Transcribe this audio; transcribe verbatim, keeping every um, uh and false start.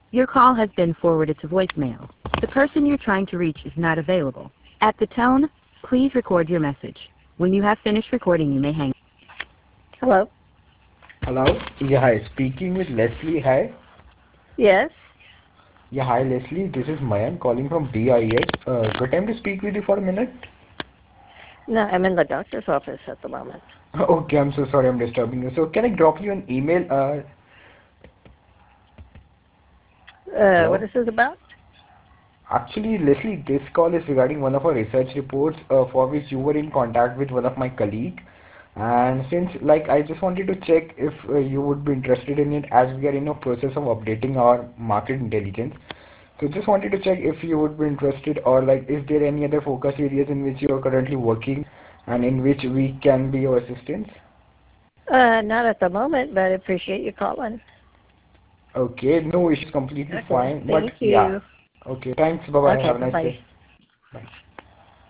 Your call has been forwarded to voicemail. The person you're trying to reach is not available. At the tone, please record your message. When you have finished recording, you may hang. Hello? Hello? Yeah, hi. Speaking with Leslie. Hi. Yes? Yeah, hi Leslie. This is Mayan calling from D I S. Uh, good time to speak with you for a minute? No, I'm in the doctor's office at the moment. Okay, I'm so sorry I'm disturbing you. So can I drop you an email? Uh, Uh, what hello? is this about? Actually, Leslie, this call is regarding one of our research reports uh, for which you were in contact with one of my colleague. And since, like, I just wanted to check if uh, you would be interested in it as we are in a process of updating our market intelligence. So just wanted to check if you would be interested or like, is there any other focus areas in which you are currently working and in which we can be of assistance? Uh, not at the moment, but I appreciate you calling. Okay, no issues, completely Okay, fine. But thank yeah, you. okay, thanks. Bye bye. Okay, Have a nice bye-bye. day. Bye.